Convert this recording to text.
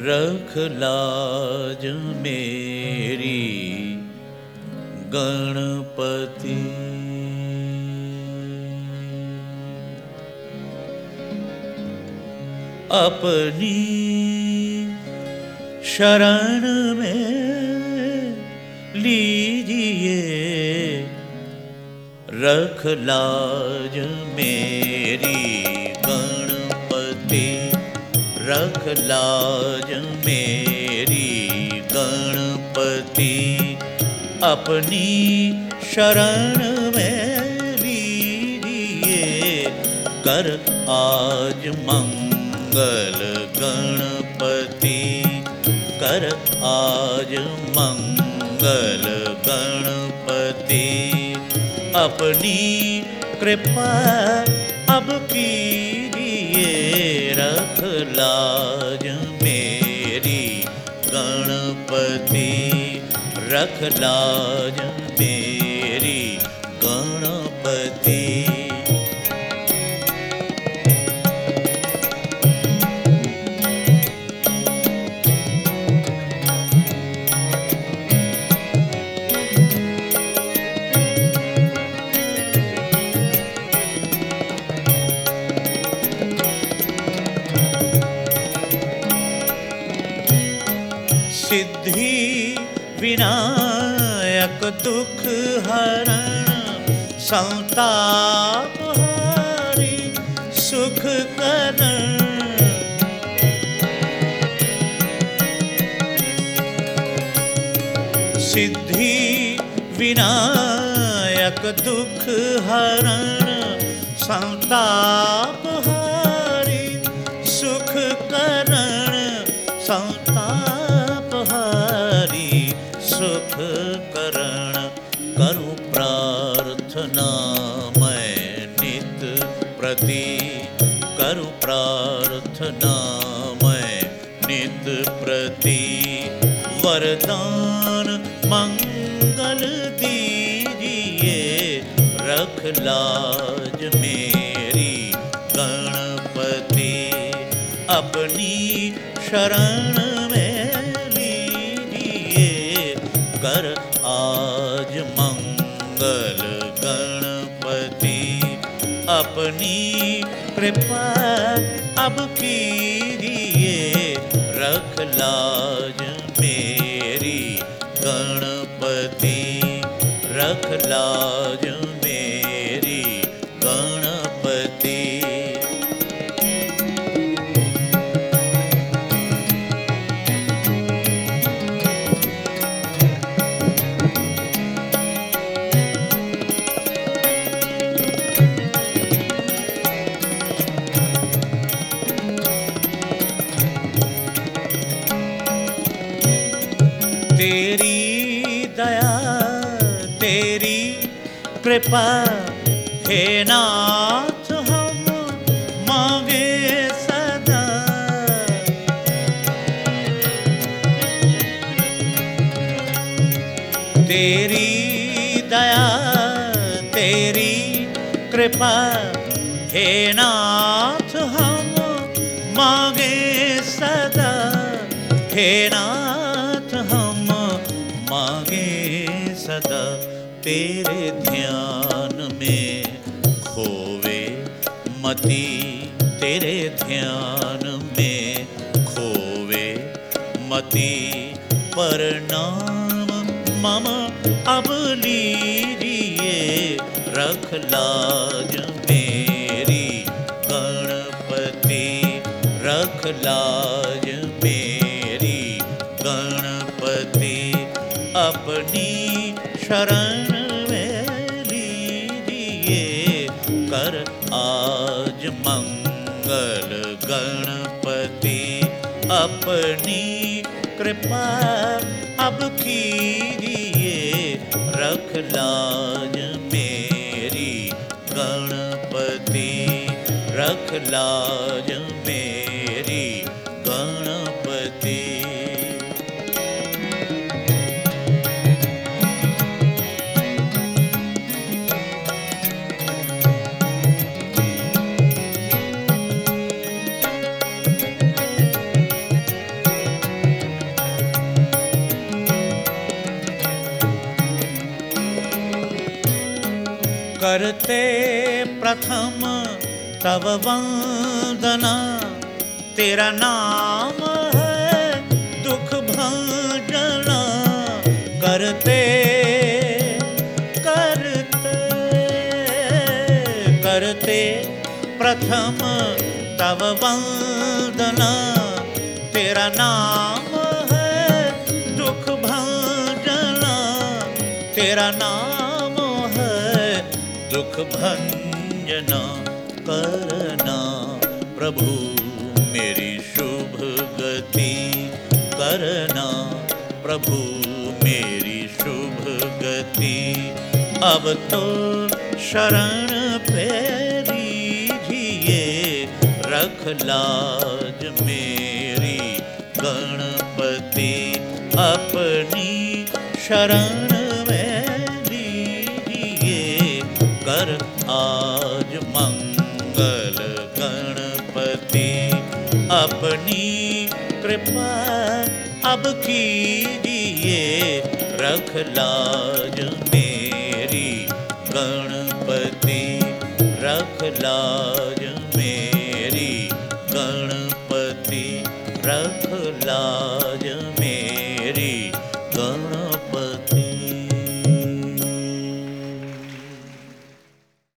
रख लाज मेरी गणपति। अपनी शरण में लीजिए रख लाज मेरी गणपति। रख लाज मेरी गणपति। अपनी शरण में लीजिए कर आज मंगल गणपति। कर आज मंगल गणपति। अपनी कृपा अब कीजिए रख लाज मेरी गणपति। रख लाज मेरी गणपति। सिद्धि विनायक दुख हरण संताप हारी सुख करण। सिद्धि विनायक दुख हरण संताप हारी सुख करण। संताप हारी सुख करण। करूं प्रार्थना मैं नित प्रति। करूं प्रार्थना मैं नित प्रति। वरदान मंगल दीजिए रख लाज मेरी गणपति। अपनी शरण में लीजिए कर आज मंगल गणपति। अपनी कृपा अब कीजिए रख लाज मेरी गणपति। रख लाज मेरी गणपति। तेरी दया तेरी कृपा हे नाथ हम मांगे सदा। तेरी दया तेरी कृपा हे नाथ हम मांगे सदा। हे नाथ हम मांगे सदा। तेरे ध्यान में खोवे मति। तेरे ध्यान में खोवे मति। प्रणाम मम अब लीजिए रख लाज मेरी गणपति। रख लाज मेरी गणपति। अपनी शरण में लीजिए कर आज मंगल गणपति। अपनी कृपा अब कीजिए रख लाज मेरी गणपति। रख लाज मेरी गणपति। करते प्रथम तव वंदना, तेरा नाम है दुख भंजना। करते करते करते प्रथम तव वंदना, तेरा नाम है दुख भंजना। तेरा नाम है दुख भंजना। करना प्रभु मेरी शुभ गति, करना प्रभु मेरी शुभ गति। अब तो शरण पेरीजिए, रख लाज मेरी गणपति। अपनी शरण में लीजिए, कर आज मंगल गणपति। अपनी कृपा अब कीजिए, रख लाज मेरी गणपति। रख लाज मेरी गणपति, रख लाज मेरी